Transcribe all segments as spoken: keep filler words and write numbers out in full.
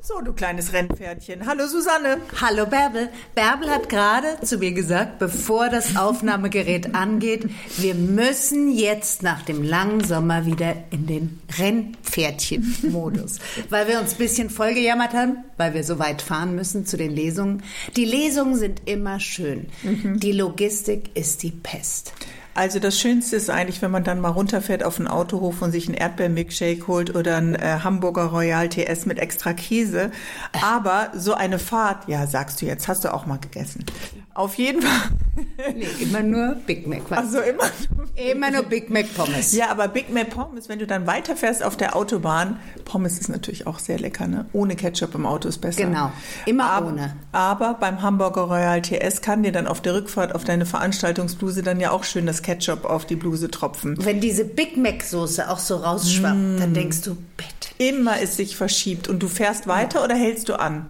So, du kleines Rennpferdchen. Hallo Susanne. Hallo Bärbel. Bärbel hat gerade zu mir gesagt, bevor das Aufnahmegerät angeht, wir müssen jetzt nach dem langen Sommer wieder in den Rennpferdchen-Modus. Weil wir uns ein bisschen vollgejammert haben, weil wir so weit fahren müssen zu den Lesungen. Die Lesungen sind immer schön. Mhm. Die Logistik ist die Pest. Also das Schönste ist eigentlich, wenn man dann mal runterfährt auf den Autohof und sich einen Erdbeer-Milkshake holt oder einen äh, Hamburger Royal T S mit extra Käse. Aber so eine Fahrt, ja, sagst du jetzt, hast du auch mal gegessen. Auf jeden Fall. Nee, immer nur Big Mac. Also immer nur, immer nur Big Mac Pommes. Ja, aber Big Mac Pommes, wenn du dann weiterfährst auf der Autobahn, Pommes ist natürlich auch sehr lecker, ne? Ohne Ketchup im Auto ist besser. Genau, immer aber, ohne. Aber beim Hamburger Royal T S kann dir dann auf der Rückfahrt auf deine Veranstaltungsbluse dann ja auch schön das Ketchup auf die Bluse tropfen. Wenn diese Big Mac Soße auch so rausschwappt, mm. dann denkst du, bitte. Immer ist sich verschiebt und du fährst weiter ja. oder hältst du an?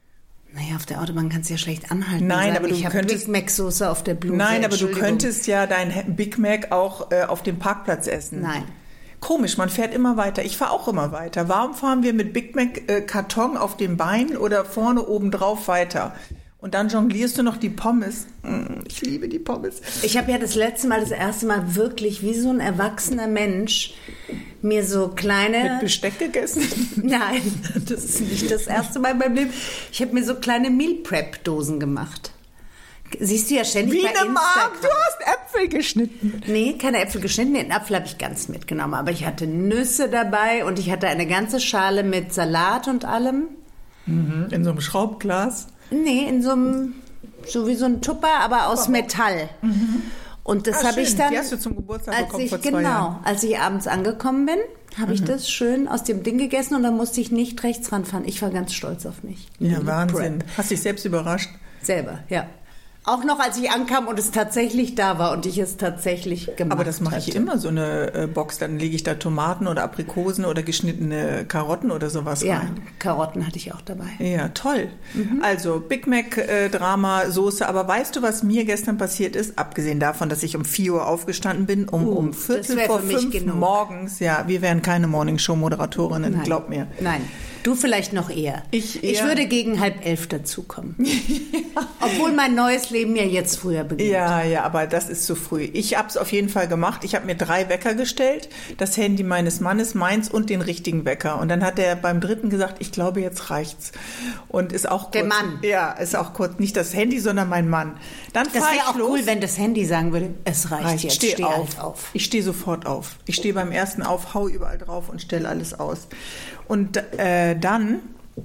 Naja, auf der Autobahn kannst du ja schlecht anhalten. Nein, sagen, aber du ich könntest Big Mac Soße auf der Bluse. Nein, aber du könntest ja dein Big Mac auch äh, auf dem Parkplatz essen. Nein. Komisch, man fährt immer weiter. Ich fahre auch immer weiter. Warum fahren wir mit Big Mac äh, Karton auf dem Bein oder vorne oben drauf weiter? Und dann jonglierst du noch die Pommes. Ich liebe die Pommes. Ich habe ja das letzte Mal, das erste Mal wirklich wie so ein erwachsener Mensch mir so kleine... Mit Besteck gegessen? Nein, das ist nicht das erste Mal in meinem Leben. Ich habe mir so kleine Meal Prep Dosen gemacht. Siehst du ja ständig wie bei eine Instagram. Mark, du hast Äpfel geschnitten. Nee, keine Äpfel geschnitten. Den Apfel habe ich ganz mitgenommen. Aber ich hatte Nüsse dabei und ich hatte eine ganze Schale mit Salat und allem. Mhm, in so einem Schraubglas? Nee, in so einem, so wie so ein Tupper, aber aus oh. Metall. Mhm. Und das habe ich dann, die hast du zum Geburtstag als bekommen ich, vor zwei genau, Jahren. als ich abends angekommen bin, habe mhm. ich das schön aus dem Ding gegessen und dann musste ich nicht rechts ranfahren. Ich war ganz stolz auf mich. Ja, Wahnsinn. Prep. Hast dich selbst überrascht? Selber, ja. Auch noch, als ich ankam und es tatsächlich da war und ich es tatsächlich gemacht habe. Aber das mache ich hatte. immer, so eine äh, Box. Dann lege ich da Tomaten oder Aprikosen oder geschnittene Karotten oder sowas ja, rein. Ja, Karotten hatte ich auch dabei. Ja, toll. Mhm. Also Big Mac, äh, Drama, Soße. Aber weißt du, was mir gestern passiert ist? Abgesehen davon, dass ich um vier Uhr aufgestanden bin, um, uh, um Viertel vor fünf genug. morgens. Ja, wir wären keine Morningshow-Moderatorinnen, Nein. glaub mir. Nein. Du vielleicht noch eher. Ich, ich ja. würde gegen halb elf dazukommen. ja. Obwohl mein neues Leben ja jetzt früher beginnt. Ja, ja, aber das ist zu früh. Ich habe es auf jeden Fall gemacht. Ich habe mir drei Wecker gestellt. Das Handy meines Mannes, meins und den richtigen Wecker. Und dann hat er beim dritten gesagt, ich glaube, jetzt reicht's. Und ist auch kurz, der Mann. Ja, ist auch kurz, nicht das Handy, sondern mein Mann. Dann das wäre auch los. cool, wenn das Handy sagen würde, es reicht, reicht. jetzt, steh, steh auf. Halt auf. Ich stehe sofort auf. Ich stehe beim ersten auf, hau überall drauf und stelle alles aus. Und äh, dann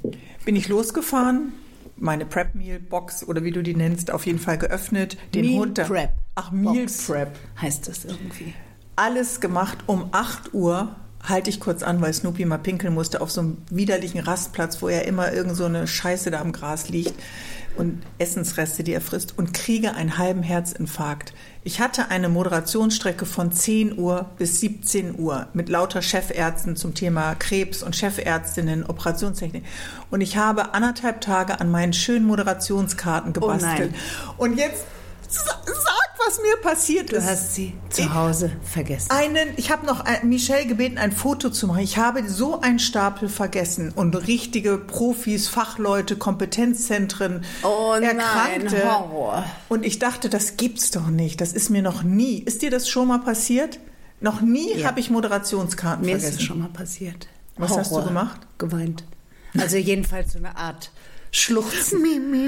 bin ich losgefahren, meine Prep Meal Box oder wie du die nennst, auf jeden Fall geöffnet. Den Meal Hund Prep. Ach, Meal Box Prep. Heißt das irgendwie. Alles gemacht. Um acht Uhr halte ich kurz an, weil Snoopy mal pinkeln musste, auf so einem widerlichen Rastplatz, wo er immer irgend so eine Scheiße da am Gras liegt und Essensreste, die er frisst, und kriege einen halben Herzinfarkt. Ich hatte eine Moderationsstrecke von zehn Uhr bis siebzehn Uhr mit lauter Chefärzten zum Thema Krebs und Chefärztinnen, Operationstechnik. Und ich habe anderthalb Tage an meinen schönen Moderationskarten gebastelt. Oh und jetzt sag, was mir passiert du ist. Du hast sie zu Hause ich, vergessen. Einen, ich habe noch Michelle gebeten, ein Foto zu machen. Ich habe so einen Stapel vergessen und richtige Profis, Fachleute, Kompetenzzentren, oh Erkrankte. Nein, Horror. Und ich dachte, das gibt's doch nicht. Das ist mir noch nie. Ist dir das schon mal passiert? Noch nie ja. habe ich Moderationskarten mir vergessen. Mir ist es schon mal passiert. Was Horror. hast du gemacht? Geweint. Also jedenfalls so eine Art Schluchzen.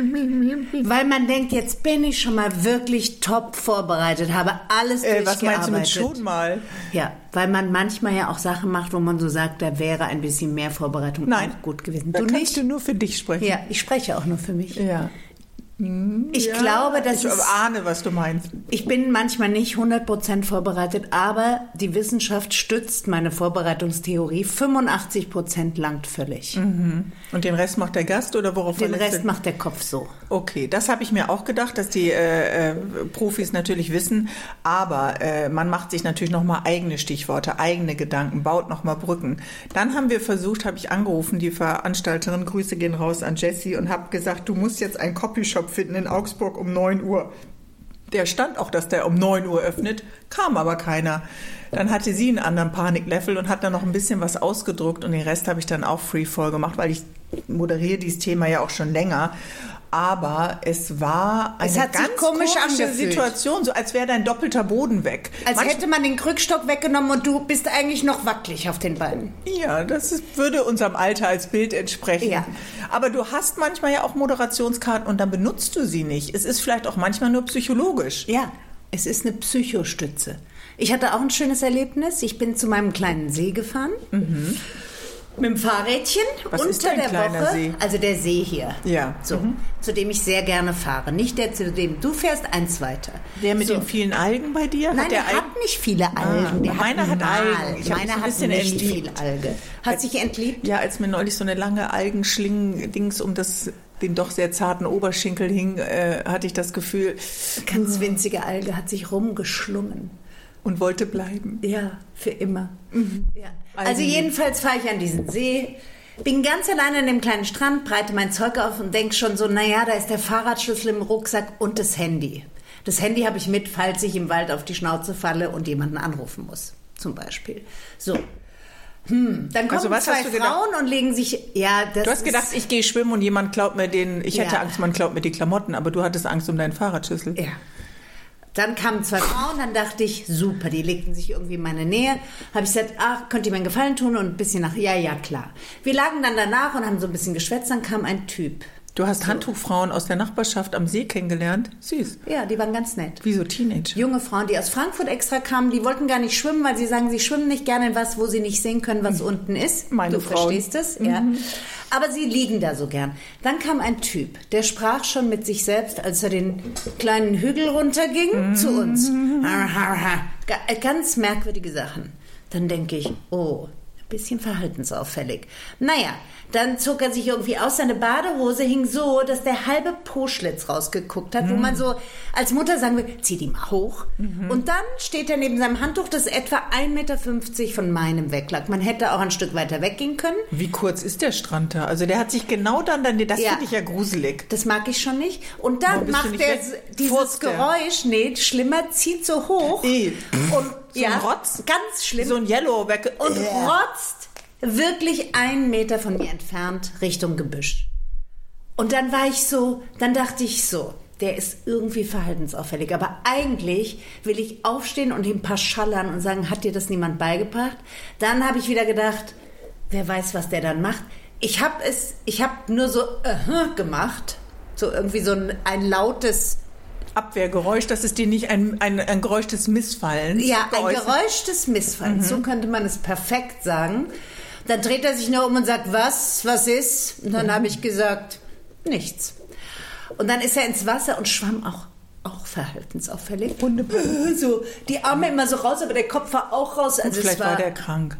Weil man denkt, jetzt bin ich schon mal wirklich top vorbereitet, habe alles äh, durchgearbeitet. Was meinst du mit schon mal? Ja, weil man manchmal ja auch Sachen macht, wo man so sagt, da wäre ein bisschen mehr Vorbereitung Nein, auch gut gewesen. Da du kannst nicht? du nur für dich sprechen. Ja, ich spreche auch nur für mich. Ja. Ich ja, glaube, dass ich es, ahne, was du meinst. Ich bin manchmal nicht hundert Prozent vorbereitet, aber die Wissenschaft stützt meine Vorbereitungstheorie. fünfundachtzig Prozent langt völlig. Mhm. Und den Rest macht der Gast oder worauf? Den Rest macht der Kopf so. Okay, das habe ich mir auch gedacht, dass die äh, äh, Profis natürlich wissen, aber äh, man macht sich natürlich nochmal eigene Stichworte, eigene Gedanken, baut nochmal Brücken. Dann haben wir versucht, habe ich angerufen, die Veranstalterin, Grüße gehen raus an Jessie, und habe gesagt, du musst jetzt einen Copyshop finden in Augsburg um neun Uhr. Der stand auch, dass der um neun Uhr öffnet, kam aber keiner. Dann hatte sie einen anderen Paniklevel und hat dann noch ein bisschen was ausgedruckt und den Rest habe ich dann auch Freefall gemacht, weil ich moderiere dieses Thema ja auch schon länger. Aber es war eine es hat ganz sich komisch komische angefühlt. Situation, so als wäre dein doppelter Boden weg. Als Manch- hätte man den Krückstock weggenommen und du bist eigentlich noch wackelig auf den Beinen. Ja, das ist, würde unserem Alter als Bild entsprechen. Ja. Aber du hast manchmal ja auch Moderationskarten und dann benutzt du sie nicht. Es ist vielleicht auch manchmal nur psychologisch. Ja, es ist eine Psychostütze. Ich hatte auch ein schönes Erlebnis. Ich bin zu meinem kleinen See gefahren. Mhm. Mit dem Fahrrädchen. Was unter ist dein der kleiner Woche, See? Also der See hier. Ja. So, mhm. Zu dem ich sehr gerne fahre. Nicht der, zu dem du fährst, eins weiter. Der mit so. den vielen Algen bei dir? Nein, hat der der hat nicht viele Algen. Ah, der meiner hat, hat Algen. Algen. Ich hab Meiner mich ein hat bisschen nicht entliebt. viel Alge. Hat sich entliebt? Ja, als mir neulich so eine lange Algenschlingen-Dings um das, den doch sehr zarten Oberschenkel hing, äh, hatte ich das Gefühl... Ganz winzige Alge hat sich rumgeschlungen. Und wollte bleiben. Ja, für immer. Mhm. Ja. Also Algen. jedenfalls fahre ich an diesen See, bin ganz alleine an dem kleinen Strand, breite mein Zeug auf und denke schon so, naja, da ist der Fahrradschlüssel im Rucksack und das Handy. Das Handy habe ich mit, falls ich im Wald auf die Schnauze falle und jemanden anrufen muss, zum Beispiel. So. Hm. Dann kommen Also was zwei hast du gedacht? Frauen und legen sich... Ja, das Du hast gedacht, ist, ich gehe schwimmen und jemand klaut mir den... Ich hätte Ja. Angst, man klaut mir die Klamotten, aber du hattest Angst um deinen Fahrradschlüssel. Ja. Dann kamen zwei Frauen, dann dachte ich, super, die legten sich irgendwie in meine Nähe. Habe ich gesagt, ach, könnt ihr mir einen Gefallen tun? Und ein bisschen nach, ja, ja, klar. Wir lagen dann danach und haben so ein bisschen geschwätzt, dann kam ein Typ. Du hast Handtuchfrauen aus der Nachbarschaft am See kennengelernt? Süß. Ja, die waren ganz nett. Wie so Teenager. Junge Frauen, die aus Frankfurt extra kamen, die wollten gar nicht schwimmen, weil sie sagen, sie schwimmen nicht gerne in was, wo sie nicht sehen können, was unten ist. Meine du Frauen. verstehst es, ja. Aber sie liegen da so gern. Dann kam ein Typ, der sprach schon mit sich selbst, als er den kleinen Hügel runterging, zu uns. Ga- Ganz merkwürdige Sachen. Dann denke ich, oh, ein bisschen verhaltensauffällig. Naja, dann zog er sich irgendwie aus, seine Badehose hing so, dass der halbe Po-Schlitz rausgeguckt hat, wo man so als Mutter sagen will, zieh die mal hoch. Und dann steht er neben seinem Handtuch, das etwa ein Meter fünfzig von meinem weg lag. Man hätte auch ein Stück weiter weggehen können. Wie kurz ist der Strand da? Also der hat sich genau dann, dann das Ja. finde ich ja gruselig. Das mag ich schon nicht. Und Warum dann bist du macht nicht er weg? dieses Furzt der? Geräusch, nee, schlimmer, zieht so hoch. Eh. Und So ein Rotz? Ganz schlimm. So ein Yellow weg. und Äh. rotzt wirklich einen Meter von mir entfernt Richtung Gebüsch. Und dann war ich so, dann dachte ich so, der ist irgendwie verhaltensauffällig. Aber eigentlich will ich aufstehen und ihm ein paar schallern und sagen, hat dir das niemand beigebracht? Dann habe ich wieder gedacht, wer weiß, was der dann macht. Ich habe es, ich habe nur so uh, gemacht, so irgendwie so ein, ein lautes Abwehrgeräusch, das ist dir nicht ein, ein, ein Geräusch des Missfallens. Ja, ein geäußert. Geräusch des Missfalls, so könnte man es perfekt sagen. Dann dreht er sich nur um und sagt, was, was ist? Und dann habe ich gesagt, nichts. Und dann ist er ins Wasser und schwamm auch, auch verhaltensauffällig. Wunderbar. So, die Arme immer so raus, aber der Kopf war auch raus. Also Vielleicht es war, war der krank.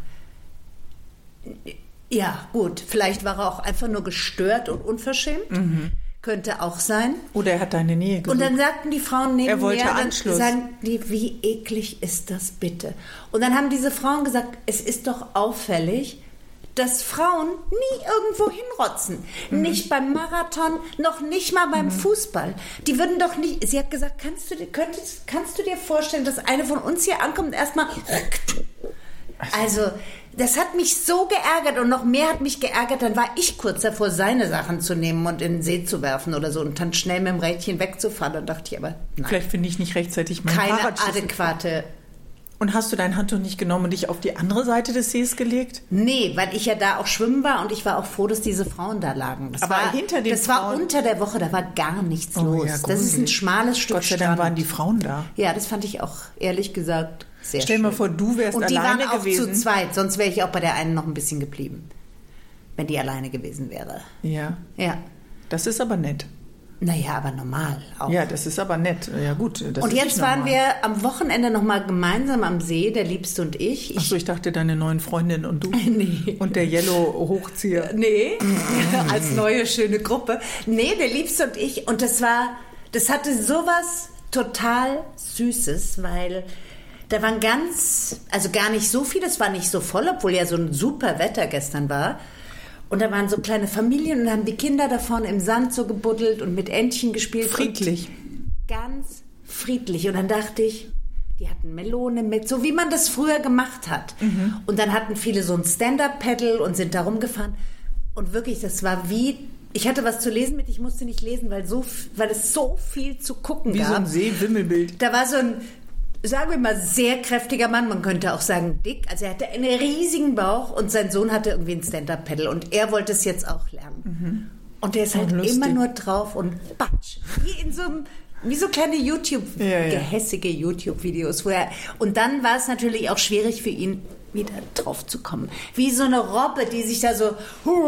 Ja, gut, vielleicht war er auch einfach nur gestört und unverschämt. Mhm. Könnte auch sein. Oder er hat deine Nähe gesucht. Und dann sagten die Frauen neben Er wollte mir, dann Anschluss. sagen die, wie eklig ist das bitte? Und dann haben diese Frauen gesagt, es ist doch auffällig, dass Frauen nie irgendwo hinrotzen. Mhm. Nicht beim Marathon, noch nicht mal beim mhm. Fußball. Die würden doch nicht, sie hat gesagt, kannst du, dir, könntest, kannst du dir vorstellen, dass eine von uns hier ankommt und erstmal... Also, das hat mich so geärgert und noch mehr hat mich geärgert, dann war ich kurz davor, seine Sachen zu nehmen und in den See zu werfen oder so und dann schnell mit dem Rädchen wegzufahren. Und dachte ich aber, nein. Vielleicht finde ich nicht rechtzeitig mein Keine Fahrradschlüssel. adäquate... Und hast du dein Handtuch nicht genommen und dich auf die andere Seite des Sees gelegt? Nee, weil ich ja da auch schwimmen war und ich war auch froh, dass diese Frauen da lagen. Das Aber war, hinter den Das war Frauen- unter der Woche, da war gar nichts Oh, los. ja, das ist ein gruselig. schmales Stück Gott sei Dank Strand. waren die Frauen da. Ja, das fand ich auch, ehrlich gesagt, sehr Stell schön. dir mal vor, du wärst Und die alleine waren auch gewesen. zu zweit, sonst wäre ich auch bei der einen noch ein bisschen geblieben. Wenn die alleine gewesen wäre. Ja, Ja. das ist aber nett. Naja, aber normal auch. Ja, das ist aber nett. Ja gut, das und ist jetzt nicht waren normal. wir am Wochenende noch mal gemeinsam am See, der Liebste und ich. Ach so, ich dachte, deine neuen Freundin und du. Nee. Und der Yellow-Hochzieher. Nee, als neue schöne Gruppe. Nee, der Liebste und ich. Und das war, das hatte sowas total Süßes, weil da waren ganz, also gar nicht so viele, es war nicht so voll, obwohl ja so ein super Wetter gestern war. Und da waren so kleine Familien und da haben die Kinder da vorne im Sand so gebuddelt und mit Entchen gespielt. Friedlich. Und ganz friedlich. Und dann dachte ich, die hatten Melone mit, so wie man das früher gemacht hat. Mhm. Und dann hatten viele so ein Stand-Up-Paddle und sind da rumgefahren. Und wirklich, das war wie, ich hatte was zu lesen mit, ich musste nicht lesen, weil, so, weil es so viel zu gucken wie gab. Wie so ein Seewimmelbild. Da war so ein, sagen wir mal, sehr kräftiger Mann, man könnte auch sagen dick. Also er hatte einen riesigen Bauch und sein Sohn hatte irgendwie ein Stand-Up-Paddle und er wollte es jetzt auch lernen. Mhm. Und der ist halt lustig. Immer nur drauf und batsch. Wie in so einem, wie so kleine YouTube, ja, ja. gehässige YouTube-Videos. Wo er, und dann war es natürlich auch schwierig für ihn, wieder drauf zu kommen. Wie so eine Robbe, die sich da so...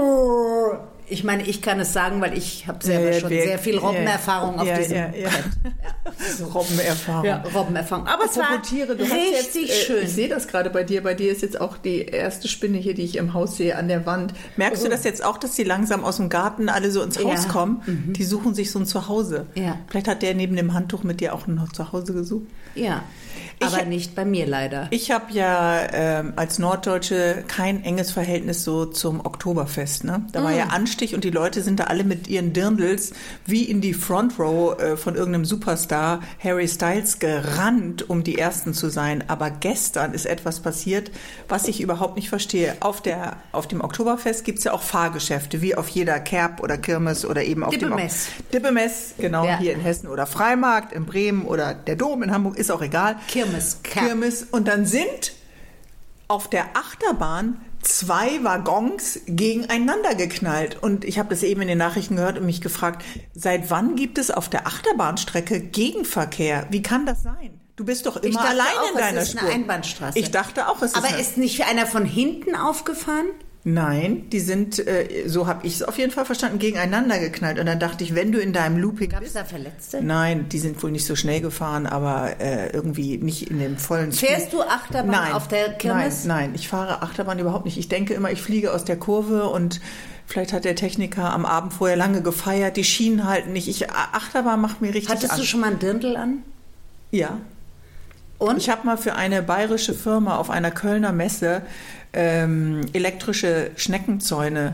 Ich meine, ich kann es sagen, weil ich habe selber ja, ja, schon wir, sehr viel Robbenerfahrung ja, auf ja, diesem ja, ja. So Robbenerfahrung. Ja, Robbenerfahrung. Aber es war Tiere, du richtig hast jetzt, schön. Äh, ich sehe das gerade bei dir. Bei dir ist jetzt auch die erste Spinne hier, die ich im Haus sehe, an der Wand. Merkst oh. du das jetzt auch, dass die langsam aus dem Garten alle so ins Haus ja. kommen? Mhm. Die suchen sich so ein Zuhause. Ja. Vielleicht hat der neben dem Handtuch mit dir auch ein Zuhause gesucht. Ja. Aber ich, nicht bei mir leider. Ich habe ja ähm, als Norddeutsche kein enges Verhältnis so zum Oktoberfest. Ne? Da mm. war ja Anstich und die Leute sind da alle mit ihren Dirndls wie in die Front Row äh, von irgendeinem Superstar Harry Styles gerannt, um die Ersten zu sein. Aber gestern ist etwas passiert, was ich überhaupt nicht verstehe. Auf, der, auf dem Oktoberfest gibt es ja auch Fahrgeschäfte, wie auf jeder Kerb oder Kirmes oder eben auf Dippemess. dem Dippemess, genau, ja. Hier in Hessen oder Freimarkt in Bremen oder der Dom in Hamburg, ist auch egal. Kirmes. Kirmes. Und dann sind auf der Achterbahn zwei Waggons gegeneinander geknallt. Und ich habe das eben in den Nachrichten gehört und mich gefragt, seit wann gibt es auf der Achterbahnstrecke Gegenverkehr? Wie kann das sein? Du bist doch immer allein in deiner Spur. Ich dachte auch, es ist eine Einbahnstraße. Ich dachte auch, es ist Aber eine... ist nicht einer von hinten aufgefahren? Nein, die sind, äh, so habe ich es auf jeden Fall verstanden, gegeneinander geknallt. Und dann dachte ich, wenn du in deinem Looping Gab bist... Gab es da Verletzte? Nein, die sind wohl nicht so schnell gefahren, aber äh, irgendwie nicht in dem vollen... Fährst Speed. du Achterbahn nein, auf der Kirmes? Nein, nein, ich fahre Achterbahn überhaupt nicht. Ich denke immer, ich fliege aus der Kurve und vielleicht hat der Techniker am Abend vorher lange gefeiert, die Schienen halten nicht. Ich, Achterbahn macht mir richtig Hattest Angst. du schon mal ein Dirndl an? Ja. Und? Ich habe mal für eine bayerische Firma auf einer Kölner Messe ähm, elektrische Schneckenzäune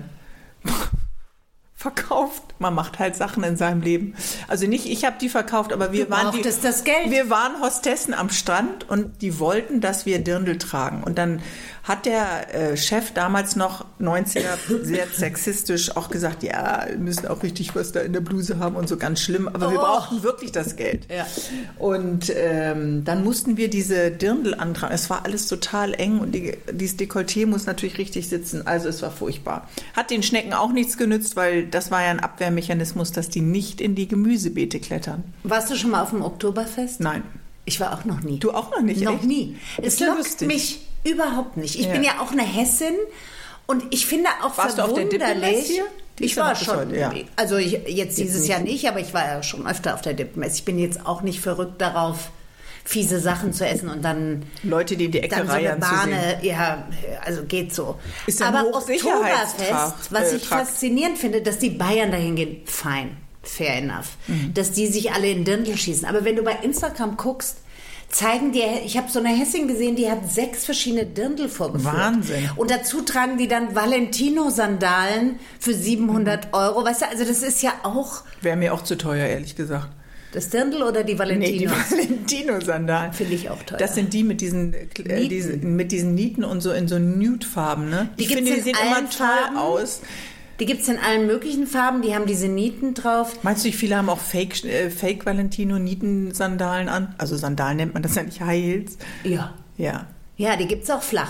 verkauft. Man macht halt Sachen in seinem Leben. Also nicht ich habe die verkauft, aber wir du waren die, das Geld. wir waren Hostessen am Strand und die wollten, dass wir Dirndl tragen. Und dann hat der äh, Chef damals noch neunziger sehr sexistisch auch gesagt, ja, wir müssen auch richtig was da in der Bluse haben und so, ganz schlimm. Aber oh. wir brauchten wirklich das Geld. Ja. Und ähm, dann mussten wir diese Dirndl antragen. Es war alles total eng und die, dieses Dekolleté muss natürlich richtig sitzen. Also es war furchtbar. Hat den Schnecken auch nichts genützt, weil das war ja ein Abwehrmechanismus, dass die nicht in die Gemüsebeete klettern. Warst du schon mal auf dem Oktoberfest? Nein. Ich war auch noch nie. Du auch noch nicht? Noch echt? nie. Es ja lockt lustig. mich überhaupt nicht. Ich ja. bin ja auch eine Hessin und ich finde auch Warst verwunderlich... du auf der Dippemess hier? Ich war schon, heute, ja. also ich, jetzt, jetzt dieses nicht. Jahr nicht, aber ich war ja schon öfter auf der Dippemess. Ich bin jetzt auch nicht verrückt darauf, fiese Sachen zu essen und dann Leute, die in die Ecke dann so eine reihen Bahne, ja, also geht so. Ist ein aber Oktoberfest, was äh, ich faszinierend finde, dass die Bayern dahin gehen, fein, fair enough, mhm. dass die sich alle in Dirndl schießen. Aber wenn du bei Instagram guckst, zeigen dir, ich habe so eine Hessin gesehen, die hat sechs verschiedene Dirndl vorgeführt. Wahnsinn. Und dazu tragen die dann Valentino-Sandalen für siebenhundert mhm. Euro. Weißt du, also das ist ja auch... Wäre mir auch zu teuer, ehrlich gesagt. Das Dirndl oder die Valentinos? Nee, die Valentino-Sandalen. Finde ich auch teuer. Das sind die mit diesen, äh, diesen, mit diesen Nieten und so in so Nude-Farben, ne? Die ich finde, die sehen immer toll Farben. aus. Die gibt es in allen möglichen Farben, die haben diese Nieten drauf. Meinst du, viele haben auch Fake, äh, Fake Valentino-Nieten-Sandalen an? Also Sandalen nennt man das ja nicht, High Heels? Ja. Ja. Ja, die gibt es auch flach.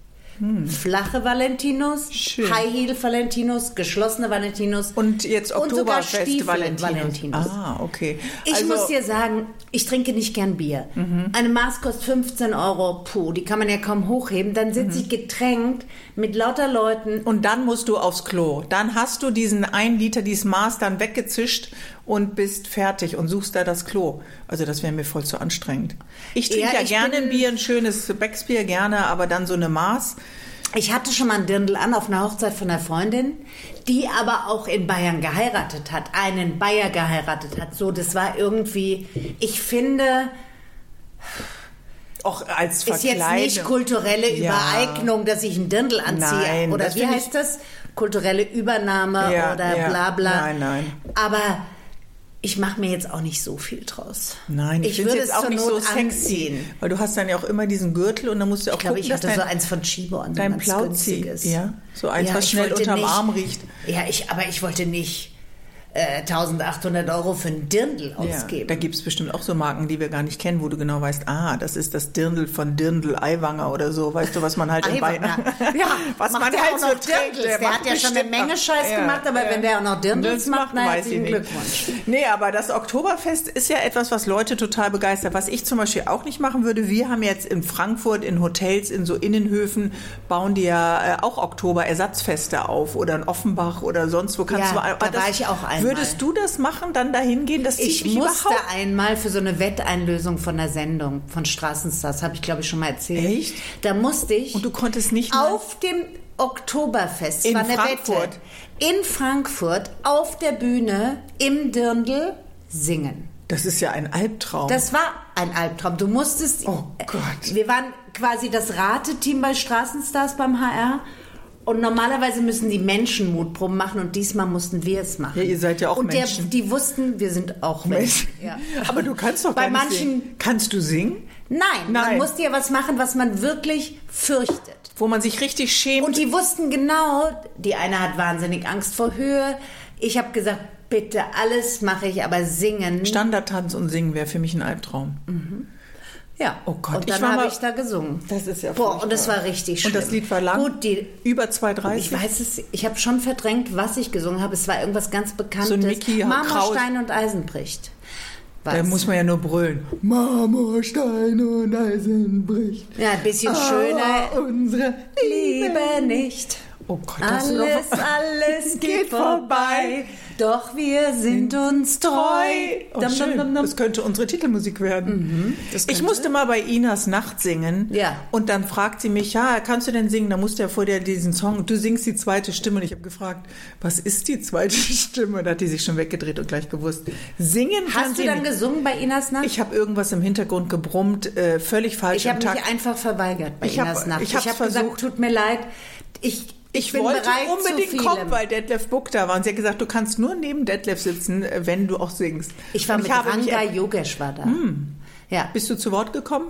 Hm. Flache Valentinos, Schön. High Heel Valentinos, geschlossene Valentinos. Und jetzt Oktoberfest Valentinos. Valentinos. Ah, okay. Ich also, muss dir sagen, ich trinke nicht gern Bier. Mhm. Eine Maß kostet fünfzehn Euro, puh, die kann man ja kaum hochheben. Dann sitze mhm. ich getränkt mit lauter Leuten. Und dann musst du aufs Klo. Dann hast du diesen ein Liter, dieses Maß dann weggezischt und bist fertig und suchst da das Klo. Also das wäre mir voll zu anstrengend. Ich trinke ja, ja gerne ein Bier, ein schönes Becksbier gerne, aber dann so eine Maß. Ich hatte schon mal ein Dirndl an auf einer Hochzeit von einer Freundin, die aber auch in Bayern geheiratet hat, einen Bayer geheiratet hat. So, das war irgendwie, ich finde... Auch als ist jetzt nicht kulturelle ja. Übereignung, dass ich ein Dirndl anziehe. Nein, oder wie heißt das? Kulturelle Übernahme ja, oder ja. bla bla. Nein, nein. Aber Ich mache mir jetzt auch nicht so viel draus. Nein, ich, ich finde es jetzt auch nicht Not so sexy. Anziehen. Weil du hast dann ja auch immer diesen Gürtel und dann musst du auch ich glaube, gucken, ich hatte dass so dein, eins von Chibo und dein Plauzi ist. Ja, so eins, ja, was schnell unterm nicht, Arm riecht. Ja, ich, aber ich wollte nicht äh, eintausendachthundert Euro für ein Dirndl ausgeben. Ja, da gibt es bestimmt auch so Marken, die wir gar nicht kennen, wo du genau weißt, ah, das ist das Dirndl von Dirndl Eiwanger oder so. Weißt du, was man halt in Beinen... Ja, was macht man der halt auch so noch trägt. Dirndls. Der, der hat ja schon eine Menge noch. Scheiß ja, gemacht, aber ja. wenn der auch noch Dirndls macht, na, herzlichen Glückwunsch. Nee, aber das Oktoberfest ist ja etwas, was Leute total begeistert. Was ich zum Beispiel auch nicht machen würde, wir haben jetzt in Frankfurt in Hotels, in so Innenhöfen, bauen die ja äh, auch Oktober-Ersatzfeste auf oder in Offenbach oder sonst wo. Kannst ja, du, da das, war ich auch einmal. Würdest du das machen, dann dahin gehen? Das ich mich musste überhaupt. einmal für so eine Wetteinlösung von der Sendung von Straßenstars, habe ich glaube ich schon mal erzählt. Echt? Da musste ich. Und du konntest nicht auf dem Oktoberfest in war eine Frankfurt. Wette in Frankfurt auf der Bühne im Dirndl singen. Das ist ja ein Albtraum. Das war ein Albtraum. Du musstest. Oh Gott. Wir waren quasi das Rateteam bei Straßenstars beim H R. Und normalerweise müssen die Menschen Mutproben machen und diesmal mussten wir es machen. Ja, ihr seid ja auch und Menschen. Und die wussten, wir sind auch Menschen. Ja. Aber du kannst doch bei gar nicht manchen singen. Kannst du singen? Nein, Nein, man musste ja was machen, was man wirklich fürchtet. Wo man sich richtig schämt. Und die wussten genau, die eine hat wahnsinnig Angst vor Höhe. Ich habe gesagt, bitte, alles mache ich, aber singen. Standardtanz und Singen wäre für mich ein Albtraum. Mhm. Ja, oh Gott, und dann habe ich da gesungen. Das ist ja Boah, und das war richtig schlimm. Und das Lied war lang? Gut, die, über zwei dreißig? Ich weiß es, ich habe schon verdrängt, was ich gesungen habe. Es war irgendwas ganz Bekanntes. So ein Mickey Marmorstein und Eisen bricht. Was? Da muss man ja nur brüllen. Marmorstein und Eisen bricht. Ja, ein bisschen ah, schöner. Unsere Liebe nicht. Oh Gott, das alles, alles geht vorbei. Doch wir sind uns treu. Oh, dum, dum, dum, dum. Das könnte unsere Titelmusik werden. Mhm, ich musste mal bei Inas Nacht singen. Ja. Und dann fragt sie mich, ja, kannst du denn singen? Da musste ja vor dir diesen Song. Und du singst die zweite Stimme. Und ich habe gefragt, was ist die zweite Stimme? Da hat die sich schon weggedreht und gleich gewusst. Singen kann Hast sie du dann nicht. gesungen bei Inas Nacht? Ich habe irgendwas im Hintergrund gebrummt, äh, völlig falsch. Ich habe mich einfach verweigert bei ich Inas hab, Nacht. Ich habe hab gesagt, tut mir leid. Ich Ich, ich wollte unbedingt kommen, weil Detlef Buck da war. Und sie hat gesagt, du kannst nur neben Detlef sitzen, wenn du auch singst. Ich war und mit ich Ranga Yogeshwar da. Hm. Ja. Bist du zu Wort gekommen?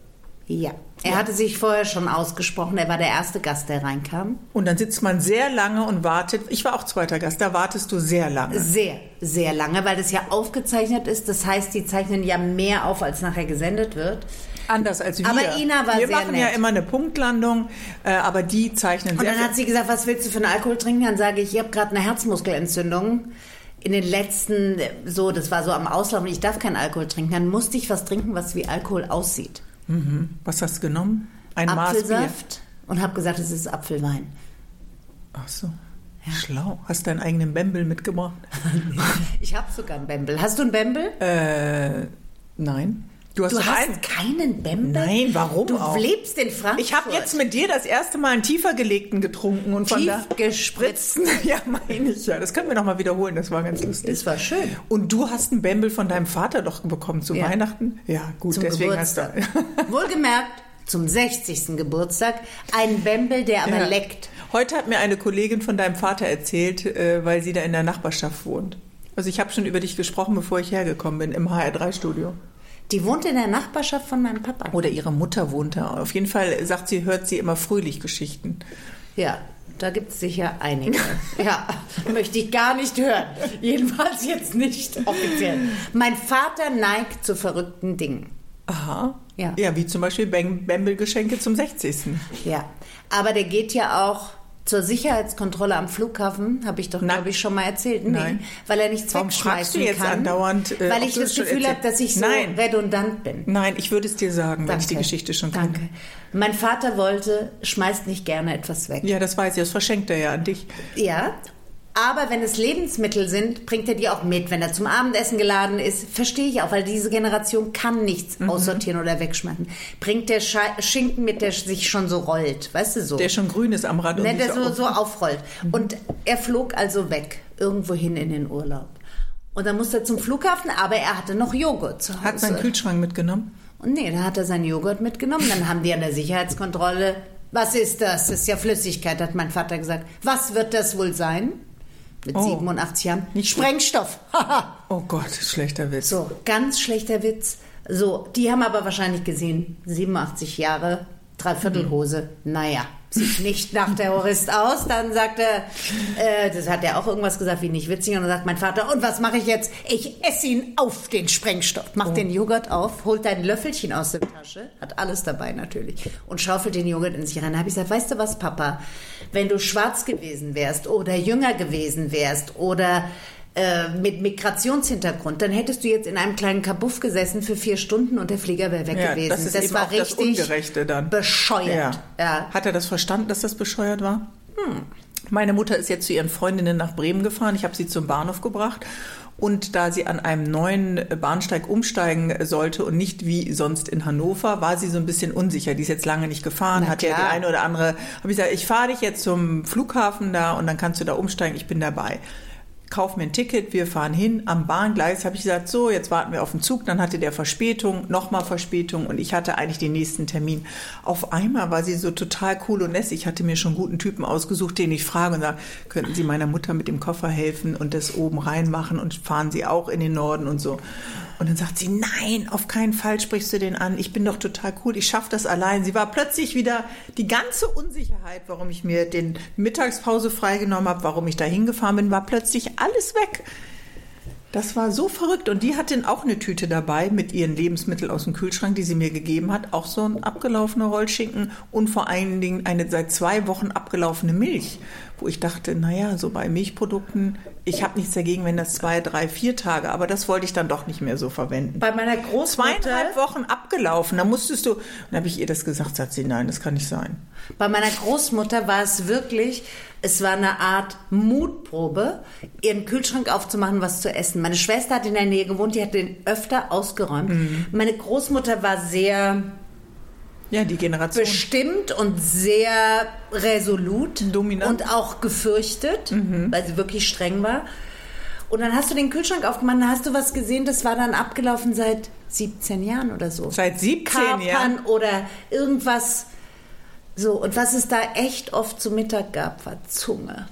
Ja. Er ja. hatte sich vorher schon ausgesprochen. Er war der erste Gast, der reinkam. Und dann sitzt man sehr lange und wartet. Ich war auch zweiter Gast. Da wartest du sehr lange. Sehr, sehr lange, weil das ja aufgezeichnet ist. Das heißt, die zeichnen ja mehr auf, als nachher gesendet wird. Anders als wir. Aber Ina war wir sehr machen nett. ja immer eine Punktlandung, äh, aber die zeichnen und sehr Und dann hat sie gesagt, was willst du für einen Alkohol trinken? Dann sage ich, ich habe gerade eine Herzmuskelentzündung. In den letzten, so, das war so am Auslaufen, ich darf keinen Alkohol trinken. Dann musste ich was trinken, was wie Alkohol aussieht. Mhm. Was hast du genommen? Ein Maß Bier? Apfelsaft. Und habe gesagt, es ist Apfelwein. Ach so. Ja. Schlau. Hast du deinen eigenen Bembel mitgebracht? Ich habe sogar einen Bembel. Hast du einen Bembel? Äh, nein. Du hast, du hast einen? keinen Bembel? Nein, warum du auch? Du lebst in Frankfurt. Ich habe jetzt mit dir das erste Mal einen tiefer gelegten getrunken. Und von Tief da gespritzten. Ja, meine ich ja. Das können wir noch mal wiederholen. Das war ganz lustig. Das war schön. Und du hast einen Bembel von deinem Vater doch bekommen zu ja. Weihnachten? Ja, gut. Zum deswegen Geburtstag. hast du... Wohlgemerkt, zum sechzigsten Geburtstag. Ein Bembel, der aber ja. leckt. Heute hat mir eine Kollegin von deinem Vater erzählt, weil sie da in der Nachbarschaft wohnt. Also ich habe schon über dich gesprochen, bevor ich hergekommen bin, im H R drei Studio. Die wohnt in der Nachbarschaft von meinem Papa. Oder ihre Mutter wohnt da. Auf jeden Fall sagt sie, hört sie immer fröhlich Geschichten. Ja, da gibt es sicher einige. Ja, möchte ich gar nicht hören. Jedenfalls jetzt nicht offiziell. Mein Vater neigt zu verrückten Dingen. Aha. Ja, ja, wie zum Beispiel Bembel-Geschenke zum sechzigsten Ja, aber der geht ja auch zur Sicherheitskontrolle am Flughafen, habe ich doch, glaube ich, schon mal erzählt. Nee, Nein. Weil er nichts Warum wegschmeißen du jetzt kann. Andauernd, äh, weil ich das Gefühl habe, dass ich so Nein. redundant bin. Nein, ich würde es dir sagen, Danke. wenn ich die Geschichte schon kenne. Danke. Mein Vater wollte, schmeißt nicht gerne etwas weg. Ja, das weiß ich, das verschenkt er ja an dich. Ja, aber wenn es Lebensmittel sind, bringt er die auch mit. Wenn er zum Abendessen geladen ist, verstehe ich auch, weil diese Generation kann nichts mhm. aussortieren oder wegschmeißen. Bringt der Sche- Schinken mit, der sich schon so rollt, weißt du so. Der schon grün ist am Rand. Ne, und der so, auf- so aufrollt. Mhm. Und er flog also weg, irgendwohin in den Urlaub. Und dann musste er zum Flughafen, aber er hatte noch Joghurt zu Hause. Hat seinen Kühlschrank mitgenommen? Und nee, da hat er seinen Joghurt mitgenommen. Dann haben die an der Sicherheitskontrolle, was ist das? Das ist ja Flüssigkeit, hat mein Vater gesagt. Was wird das wohl sein? mit Oh. siebenundachtzig Jahren. Nicht Sprengstoff. Haha. Oh Gott, schlechter Witz. So, ganz schlechter Witz. So, die haben aber wahrscheinlich gesehen, siebenundachtzig Jahre, Dreiviertelhose. Naja, sieht nicht nach Terrorist aus. Dann sagt er, äh, das hat er auch irgendwas gesagt, wie nicht witzig. Und dann sagt mein Vater, und was mache ich jetzt? Ich esse ihn auf den Sprengstoff. Macht den Joghurt auf, holt ein Löffelchen aus der Tasche, hat alles dabei natürlich, und schaufelt den Joghurt in sich rein. Da habe ich gesagt, weißt du was, Papa, wenn du schwarz gewesen wärst oder jünger gewesen wärst oder äh, mit Migrationshintergrund, dann hättest du jetzt in einem kleinen Kabuff gesessen für vier Stunden und der Flieger wäre weg Ja, gewesen. das ist das eben war auch das richtig Ungerechte dann. bescheuert. Ja. Ja. Hat er das verstanden, dass das bescheuert war? Hm. Meine Mutter ist jetzt zu ihren Freundinnen nach Bremen gefahren. Ich habe sie zum Bahnhof gebracht. Und da sie an einem neuen Bahnsteig umsteigen sollte und nicht wie sonst in Hannover, war sie so ein bisschen unsicher. Die ist jetzt lange nicht gefahren, Na hat ja klar. die eine oder andere. Habe ich gesagt, ich fahre dich jetzt zum Flughafen da und dann kannst du da umsteigen. Ich bin dabei. Kauf mir ein Ticket, wir fahren hin. Am Bahngleis habe ich gesagt, so, jetzt warten wir auf den Zug. Dann hatte der Verspätung, nochmal Verspätung und ich hatte eigentlich den nächsten Termin. Auf einmal war sie so total cool und lässig. Ich hatte mir schon einen guten Typen ausgesucht, den ich frage und sage, könnten Sie meiner Mutter mit dem Koffer helfen und das oben reinmachen und fahren Sie auch in den Norden und so. Und dann sagt sie, nein, auf keinen Fall sprichst du den an. Ich bin doch total cool, ich schaffe das allein. Sie war plötzlich wieder die ganze Unsicherheit, warum ich mir den Mittagspause freigenommen habe, warum ich da hingefahren bin, war plötzlich alles weg. Das war so verrückt. Und die hatte auch eine Tüte dabei mit ihren Lebensmitteln aus dem Kühlschrank, die sie mir gegeben hat. Auch so ein abgelaufener Rollschinken und vor allen Dingen eine seit zwei Wochen abgelaufene Milch. Wo ich dachte, naja, so bei Milchprodukten, ich habe nichts dagegen, wenn das zwei, drei, vier Tage, aber das wollte ich dann doch nicht mehr so verwenden. Bei meiner Großmutter... Zweieinhalb Wochen abgelaufen, da musstest du... Dann habe ich ihr das gesagt, sagt sie, nein, das kann nicht sein. Bei meiner Großmutter war es wirklich, es war eine Art Mutprobe, ihren Kühlschrank aufzumachen, was zu essen. Meine Schwester hat in der Nähe gewohnt, die hat den öfter ausgeräumt. Mhm. Meine Großmutter war sehr... Ja, die Generation. Bestimmt und sehr resolut. Dominant. Und auch gefürchtet, mhm. weil sie wirklich streng war. Und dann hast du den Kühlschrank aufgemacht, dann hast du was gesehen, das war dann abgelaufen seit siebzehn Jahren oder so. Seit siebzehn Kapern Jahren? Oder irgendwas. So, und was es da echt oft zu Mittag gab, war Zunge.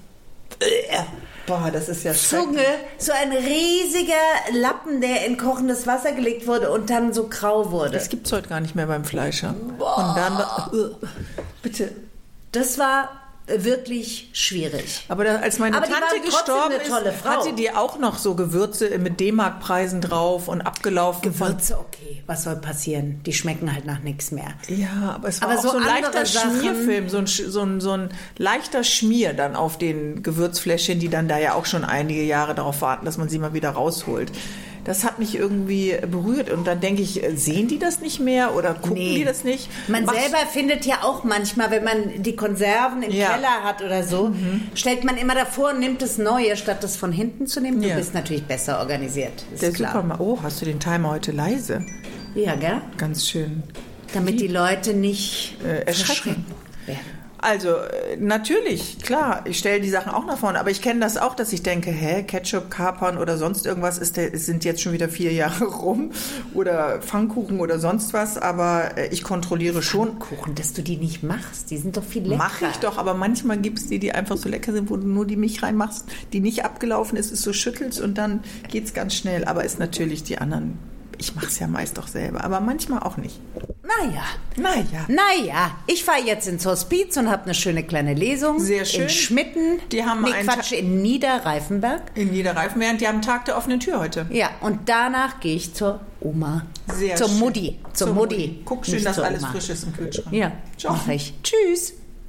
Boah, das ist ja Zunge, so ein riesiger Lappen, der in kochendes Wasser gelegt wurde und dann so grau wurde. Das gibt's heute gar nicht mehr beim Fleischer. Boah. Und dann war, uh, bitte. Das war wirklich schwierig. Aber da, als meine Aber die Tante war trotzdem gestorben eine tolle ist, Frau. hatte die auch noch so Gewürze mit D-Mark-Preisen drauf und abgelaufen. Gewürze, okay, was soll passieren? Die schmecken halt nach nichts mehr. Ja, aber es war Aber auch so so ein leichter andere Sachen- Schmierfilm, so ein, Sch- so, ein, so ein leichter Schmier dann auf den Gewürzfläschchen, die dann da ja auch schon einige Jahre darauf warten, dass man sie mal wieder rausholt. Das hat mich irgendwie berührt und dann denke ich, sehen die das nicht mehr oder gucken Nee. die das nicht? Man Machst- selber findet ja auch manchmal, wenn man die Konserven im Ja. Keller hat oder so, mhm. stellt man immer davor und nimmt das Neue, statt das von hinten zu nehmen. Du Ja. bist natürlich besser organisiert, ist Der klar. Supermarkt. Oh, hast du den Timer heute leise? Ja, gell? Ganz schön. Damit die Leute nicht Äh, erschrecken. verschrecken werden. Also äh, natürlich, klar, ich stelle die Sachen auch nach vorne, aber ich kenne das auch, dass ich denke, hä, Ketchup, Kapern oder sonst irgendwas ist der, sind jetzt schon wieder vier Jahre rum oder Pfannkuchen oder sonst was, aber äh, ich kontrolliere schon. Kuchen, dass du die nicht machst, die sind doch viel leckerer. Mache ich doch, aber manchmal gibt es die, die einfach so lecker sind, wo du nur die Milch reinmachst, die nicht abgelaufen ist, ist so schüttelst und dann geht's ganz schnell, aber ist natürlich die anderen, ich mache es ja meist doch selber, aber manchmal auch nicht. Naja. Naja. Naja, ich fahre jetzt ins Hospiz und habe eine schöne kleine Lesung. Sehr schön. In Schmitten. Die haben nee, einen Quatsch, Ta- in Niederreifenberg. In Niederreifen, während die haben Tag der offenen Tür heute. Ja, und danach gehe ich zur Oma. Sehr zur schön. Mutti. Zur, Zur Mutti. Mutti. Guck schön, Nicht dass zur alles Oma. frisch ist im Kühlschrank. Ja, Ciao. mach ich. Tschüss.